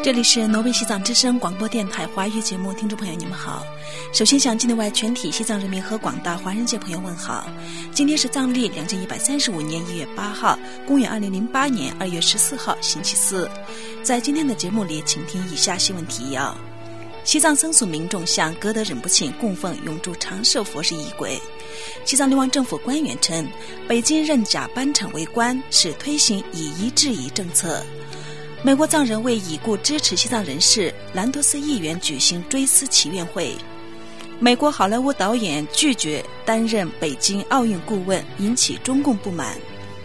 这里是挪威西藏之声广播电台华语节目，听众朋友你们好。首先向境内外全体西藏人民和广大华人界朋友问好。今天是藏历2135年1月8号，公元2008年2月14号，星期四。在今天的节目里，请听以下新闻提要。西藏僧俗民众向格德仁波切供奉永驻长寿佛事仪轨。西藏流亡政府官员称，北京任假班禅为官是推行以夷制夷政策。美国藏人为已故支持西藏人士兰多斯议员举行追思祈愿会。美国好莱坞导演拒绝担任北京奥运顾问，引起中共不满。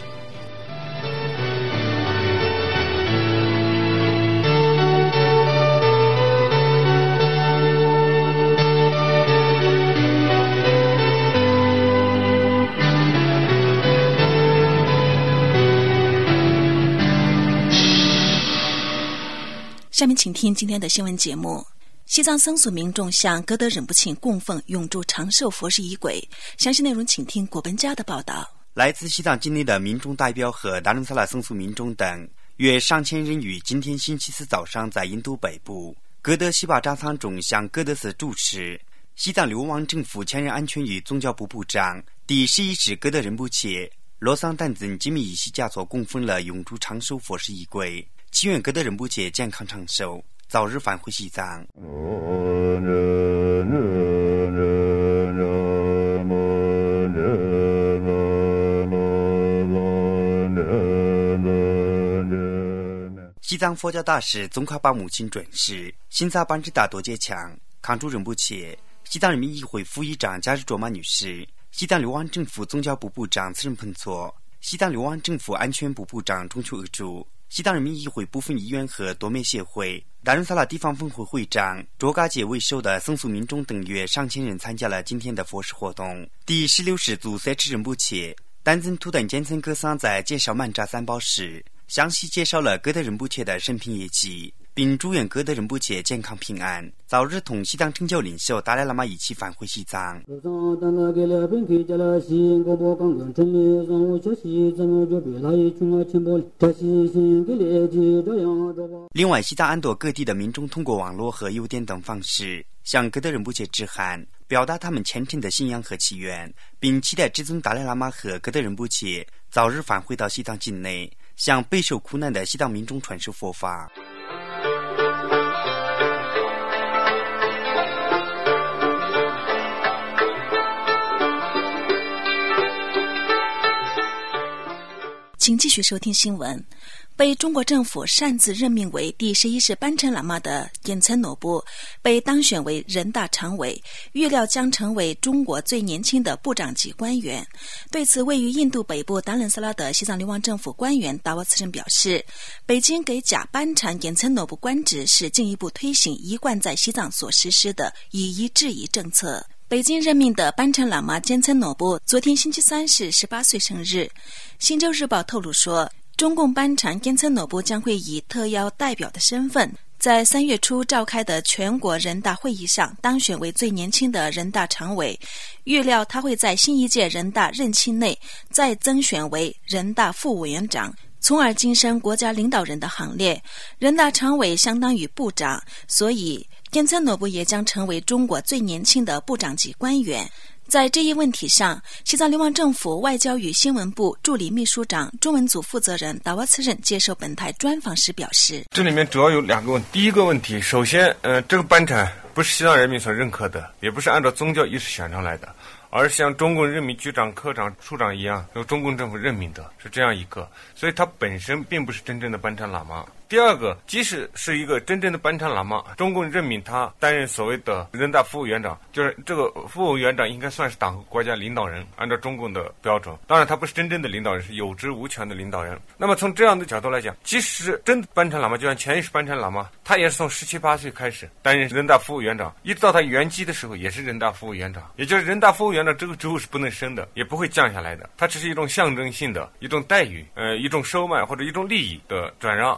下面请听今天的新闻节目。西藏僧俗民众向格德仁波切供奉永驻长寿佛事仪轨，详细内容请听果本家的报道。 来自西藏境内的民众代表和达伦萨拉僧俗民众等约上千人于今天星期四早上在印度北部格德西巴扎仓中向格德寺住持、西藏流亡政府前任安全与宗教部部长第11世格德仁波切罗桑丹增吉米伊西家所供奉了永驻长寿佛事仪轨，祈愿格德仁波切健康长寿，早日返回西藏。西藏佛教大使宗喀巴母亲准师新萨班智达多杰强康珠仁波切、西藏人民议会副议长加日卓玛女士、西藏流亡政府宗教部部长次仁彭措、西藏流亡政府安全部部长中秋鄂珠、西藏人民议会部分议员和多美协会达伦萨拉地方分会会长卓嘎杰为首的僧俗民众等约上千人参加了今天的佛事活动。第16世祖塞赤仁波切丹增图等坚森格桑在介绍曼扎三宝时详细介绍了格德仁波切的生平业绩，并祝愿格德仁波切健康平安，早日同西藏政教领袖达赖喇嘛一起返回西藏。另外，西藏安多各地的民众通过网络和邮电等方式向格德仁波切致函，表达他们虔诚的信仰和祈愿，并期待至尊达赖喇嘛和格德仁波切早日返回到西藏境内，向备受苦难的西藏民众传授佛法。 请继续收听新闻。被中国政府擅自任命为第11世班禅喇嘛的延岑诺布被当选为人大常委，预料将成为中国最年轻的部长级官员。对此，位于印度北部达伦萨拉的西藏流亡政府官员达沃茨仁表示，北京给假班禅延岑诺布官职是进一步推行一贯在西藏所实施的以夷制夷政策。北京任命的班禅喇嘛延岑诺布昨天星期三是18岁生日。新洲日报透露说，中共班禅延岑诺布将会以特邀代表的身份，在3月初召开的全国人大会议上当选为最年轻的人大常委，预料他会在新一届人大任期内再增选为人大副委员长，从而晋升国家领导人的行列。人大常委相当于部长，所以延岑诺布也将成为中国最年轻的部长级官员。在这一问题上，西藏流亡政府外交与新闻部助理秘书长中文组负责人达沃茨仁接受本台专访时表示， 这里面主要有2个问题。第一个问题，首先这个班禅不是西藏人民所认可的，也不是按照宗教意识选上来的，而是像中共任命局长、科长、处长一样由中共政府任命的，是这样一个，所以他本身并不是真正的班禅喇嘛。第二个，即使是一个真正的班禅喇嘛，中共任命他担任所谓的人大副委员长，就是这个副委员长应该算是党和国家领导人，按照中共的标准。当然他不是真正的领导人，是有职无权的领导人。那么从这样的角度来讲，即使是真的班禅喇嘛，就像前一世班禅喇嘛，他也是从17、18岁开始担任人大副委员长，一直到他圆寂的时候也是人大副委员长，也就是人大副委员长这个职务是不能升的，也不会降下来的，它只是一种象征性的一种待遇，一种收买或者一种利益的转让。当然他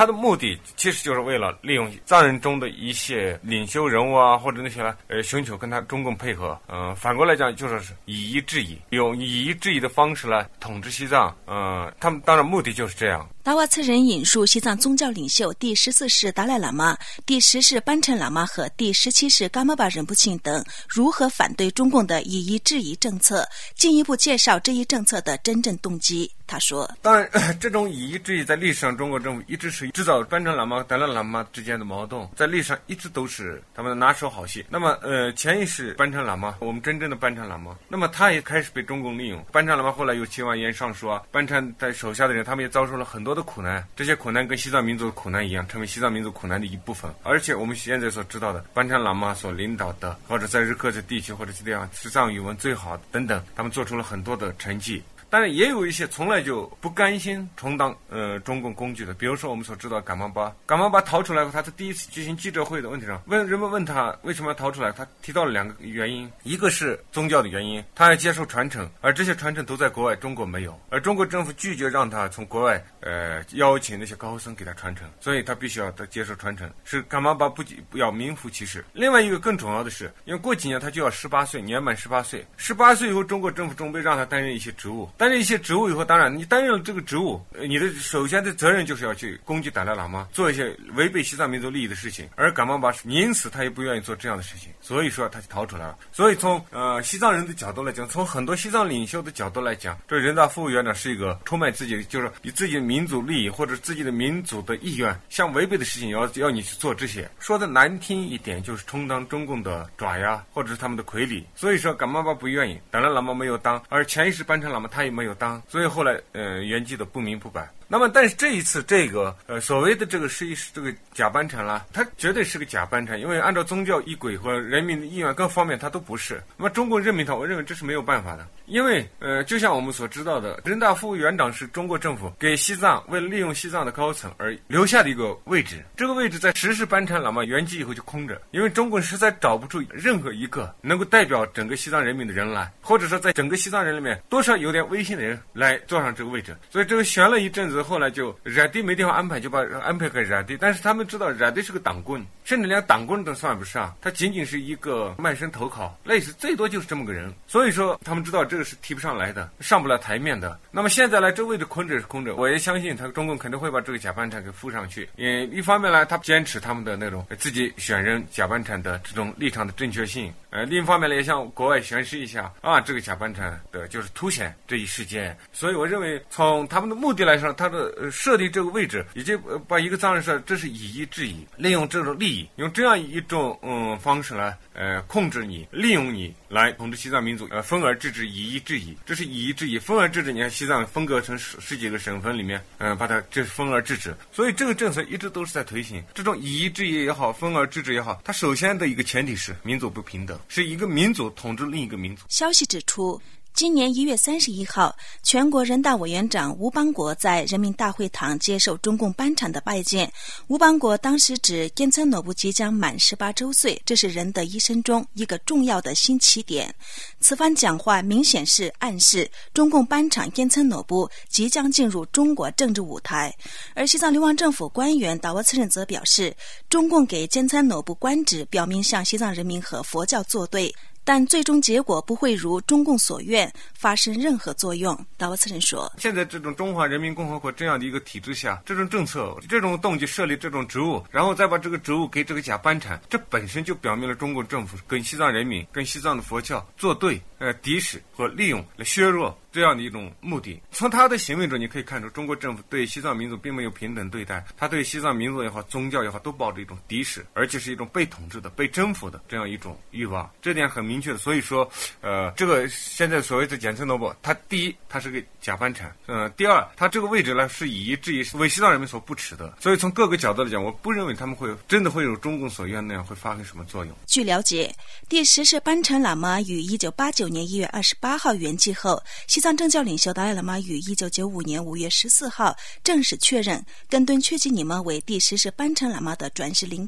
的目的其实就是为了利用藏人中的一些领袖人物啊，或者那些来寻求跟他中共配合。反过来讲，就是以夷制夷，用以夷制夷的方式来统治西藏。他们当然目的就是这样。 达瓦次仁引述西藏宗教领袖第14世达赖喇嘛、第10世班禅喇嘛和第17世噶玛巴仁波切等如何反对中共的以夷制夷政策，进一步介绍这一政策的真正动机。他说， 当然这种以夷制夷在历史上中国政府一直是制造班禅喇嘛、达赖喇嘛之间的矛盾，在历史上一直都是他们的拿手好戏。那么前一世班禅喇嘛，我们真正的班禅喇嘛，那么他也开始被中共利用。班禅喇嘛后来有7万言上书啊，班禅在手下的人他们也遭受了很多的苦难，这些苦难跟西藏民族的苦难一样，成为西藏民族苦难的一部分。而且我们现在所知道的班禅喇嘛所领导的，或者在日喀则地区或者这样西藏语文最好的等等，他们做出了很多的成绩。当然也有一些从来就不甘心充当中共工具的，比如说我们所知道噶玛巴逃出来后，他在第一次举行记者会的问题上，人们问他为什么要逃出来，他提到了2个原因，一个是宗教的原因，他要接受传承，而这些传承都在国外，中国没有，而中国政府拒绝让他从国外邀请那些高僧给他传承，所以他必须要接受传承，是噶玛巴不要名副其实。另外一个更重要的是，因为过几年他就要18岁，年满18岁，18岁以后中国政府准备让他担任一些职务，担任一些职务以后，当然你担任了这个职务，你的首先的责任就是要去攻击达赖喇嘛，做一些违背西藏民族利益的事情，而噶玛巴因此他也不愿意做这样的事情，所以说他就逃出来了。所以从西藏人的角度来讲，从很多西藏领袖的角度来讲，这人大副委员长是一个出卖自己，就是以自己的民族利益或者自己的民族的意愿相违背的事情，要你去做这些，说的难听一点就是充当中共的爪牙或者是他们的傀儡。所以说噶玛巴不愿意，达赖喇嘛没有当，而前一世班禅喇嘛他也没有当，所以后来圆寂的不明不白。那么但是这一次这个所谓的这个是这个假班禅啦，它绝对是个假班禅，因为按照宗教仪轨和人民的意愿各方面它都不是。那么中共任命他，我认为这是没有办法的，因为就像我们所知道的，人大副委员长是中国政府给西藏为了利用西藏的高层而留下的一个位置，这个位置在10世班禅喇嘛圆寂以后就空着，因为中共实在找不出任何一个能够代表整个西藏人民的人来，或者说在整个西藏人里面多少有点威信的人来坐上这个位置，所以这个悬了一阵子，后来就冉地没地方安排，就把安排给冉地，但是他们知道冉地是个党棍，甚至连党棍都算不上，他仅仅是一个卖身投靠，类似最多就是这么个人，所以说他们知道这个是提不上来的，上不了台面的。那么现在来这位置空着是空着，我也相信他中共肯定会把这个假班禅给附上去。一方面呢，他坚持他们的那种自己选人假班禅的这种立场的正确性，另一方面呢也向国外宣示一下这个假班禅的就是凸显这一事件。所以我认为从他们的目的来说，他的设立这个位置以及把一个藏人说这是以夷制夷，利用这种利益，用这样一种方式来控制你，利用你来统治西藏民族，分而治之，以夷制夷，这是以夷制夷，分而治之。你看西藏分割成十几个省份里面，把它这是分而治之，所以这个政策一直都是在推行。这种以夷制夷也好，分而治之也好，它首先的一个前提是民族不平等，是一个民族统治另一个民族。 消息指出，今年1月31号，全国人大委员长吴邦国在人民大会堂接受中共班禅的拜见。吴邦国当时指滇村诺布即将满18周岁，这是人的一生中一个重要的新起点。此番讲话明显是暗示中共班禅滇村诺布即将进入中国政治舞台。而西藏流亡政府官员达沃次仁则表示，中共给滇村诺布官职，表明向西藏人民和佛教作对，但最终结果不会如中共所愿发生任何作用。达沃次仁说， 现在这种中华人民共和国这样的一个体制下，这种政策，这种动机设立这种职务，然后再把这个职务给这个假班禅，这本身就表明了中国政府跟西藏人民跟西藏的佛教作对，敌视和利用来削弱这样的一种目的。从他的行为中你可以看出，中国政府对西藏民族并没有平等对待，他对西藏民族也好，宗教也好，都抱着一种敌视，而且是一种被统治的被征服的这样一种欲望，这点很明确的。所以说这个现在所谓的滇村诺布，他第一他是个假班禅，第二他这个位置呢是以夷制夷，为西藏人民所不耻的。所以从各个角度来讲，我不认为他们会真的会有中共所愿那样会发挥什么作用。 据了解，第10世班禅喇嘛于1989年1月28号圆寂后，西藏政教领袖达赖喇嘛于1995年5月14号正式确认根敦确吉尼玛为第10世班禅喇嘛的转世灵童。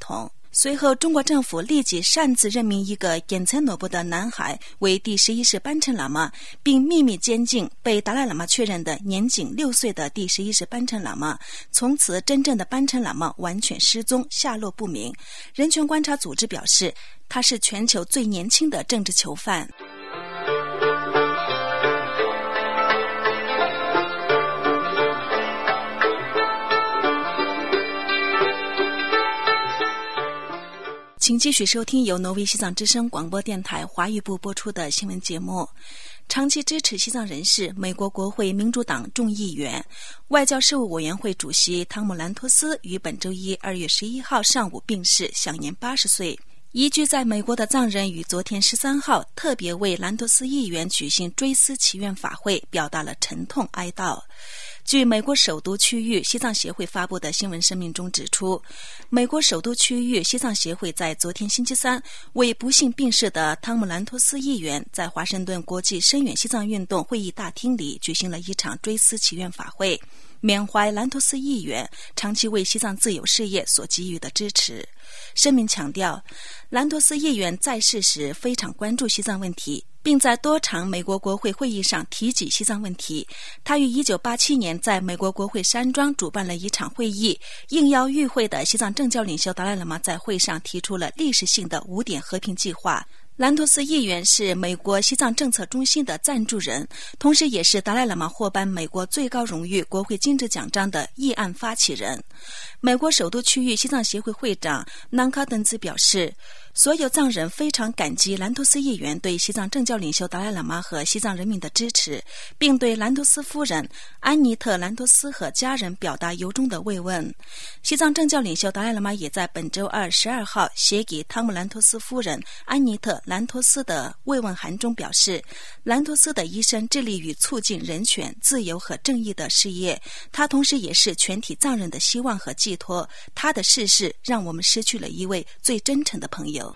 随后，中国政府立即擅自任命一个颜岑诺布的男孩为第11世班禅喇嘛，并秘密监禁被达赖喇嘛确认的年仅6岁的第11世班禅喇嘛。从此，真正的班禅喇嘛完全失踪，下落不明。人权观察组织表示，他是全球最年轻的政治囚犯。请继续收听由挪威西藏之声广播电台华语部播出的新闻节目。长期支持西藏人士、美国国会民主党众议员、外交事务委员会主席汤姆·兰托斯于本周一2月11号上午病逝，享年80岁。移居在美国的藏人于昨天13号特别为兰托斯议员举行追思祈愿法会，表达了沉痛哀悼。据美国首都区域西藏协会发布的新闻声明中指出，美国首都区域西藏协会在昨天星期三为不幸病逝的汤姆·兰托斯议员在华盛顿国际深远西藏运动会议大厅里举行了一场追思祈愿法会，缅怀兰托斯议员长期为西藏自由事业所给予的支持。声明强调，兰托斯议员在世时非常关注西藏问题，并在多场美国国会会议上提及西藏问题。他于1987年在美国国会山庄主办了一场会议，应邀与会的西藏政教领袖达赖喇嘛在会上提出了历史性的5点和平计划。兰托斯议员是美国西藏政策中心的赞助人，同时也是达赖喇嘛获颁美国最高荣誉国会金质奖章的议案发起人。美国首都区域西藏协会会长南卡登兹表示，所有藏人非常感激兰托斯议员对西藏政教领袖达赖喇嘛和西藏人民的支持，并对兰托斯夫人安妮特·兰托斯和家人表达由衷的慰问。西藏政教领袖达赖喇嘛也在本周2 12号写给汤姆·兰托斯夫人安妮特·兰托斯的慰问函中表示，兰托斯的一生致力于促进人权、自由和正义的事业，他同时也是全体藏人的希望和寄托。他的逝世让我们失去了一位最真诚的朋友。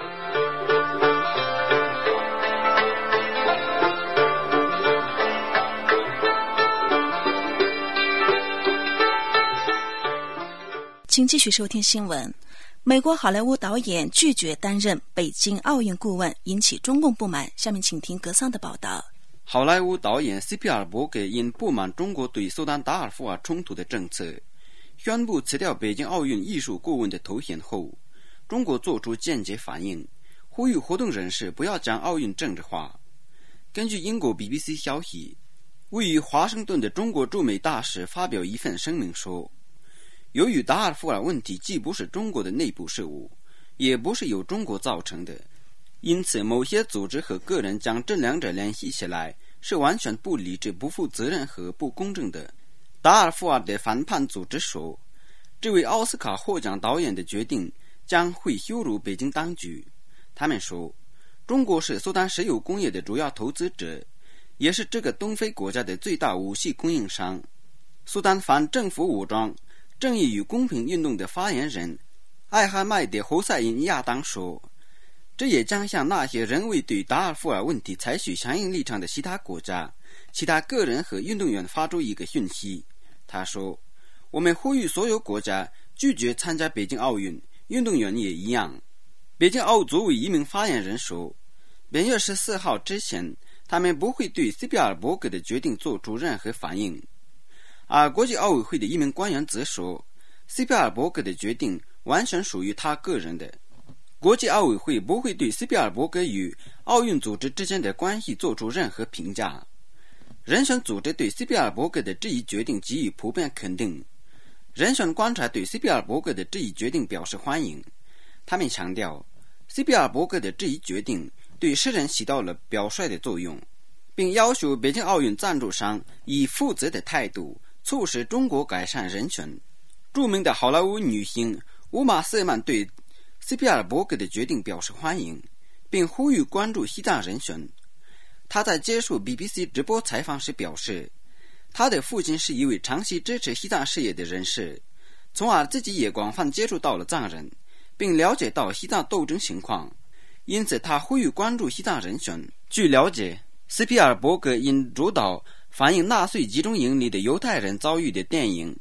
请继续收听新闻。美国好莱坞导演拒绝担任北京奥运顾问，引起中共不满。下面请听格桑的报道。 好莱坞导演斯皮尔伯格因不满中国对苏丹达尔富尔冲突的政策，宣布辞掉北京奥运艺术顾问的头衔后，中国做出间接反应，呼吁活动人士不要将奥运政治化。根据英国 BBC 消息，位于华盛顿的中国驻美大使发表一份声明说，由于达尔富尔问题既不是中国的内部事务，也不是由中国造成的，因此某些组织和个人将这两者联系起来是完全不理智、不负责任和不公正的。达尔富尔的反叛组织说，这位奥斯卡获奖导演的决定将会羞辱北京当局。他们说，中国是苏丹石油工业的主要投资者，也是这个东非国家的最大武器供应商。苏丹反政府武装正义与公平运动的发言人艾哈迈德·侯赛因亚当说，这也将向那些仍未对达尔富尔问题采取强硬立场的其他国家、其他个人和运动员发出一个讯息。他说，我们呼吁所有国家拒绝参加北京奥运，运动员也一样。北京奥组委一名发言人说，本月14号之前，他们不会对斯皮尔伯格的决定做出任何反应。而国际奥委会的一名官员则说，斯皮尔伯格的决定完全属于他个人的。国际奥委会不会对斯皮尔伯格与奥运组织之间的关系做出任何评价。人权组织对斯皮尔伯格的这一决定给予普遍肯定，人权观察对斯皮尔伯格的这一决定表示欢迎。他们强调，斯皮尔伯格的这一决定对世人起到了表率的作用，并要求北京奥运赞助商以负责的态度促使中国改善人权。著名的好莱坞女星乌玛·瑟曼对斯皮尔伯格的决定表示欢迎，并呼吁关注西藏人权。他在接受 BBC 直播采访时表示，他的父亲是一位长期支持西藏事业的人士，从而自己也广泛接触到了藏人，并了解到西藏斗争情况，因此他呼吁关注西藏人权。据了解，斯皮尔伯格因主导反映纳粹集中营里的犹太人遭遇的电影《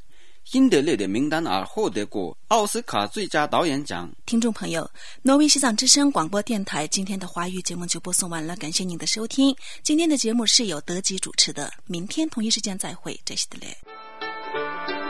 辛德勒的名单而获得过奥斯卡最佳导演奖。 听众朋友，挪威西藏之声广播电台今天的华语节目就播送完了，感谢您的收听。今天的节目是由德吉主持的，明天同一时间再会，这是的嘞。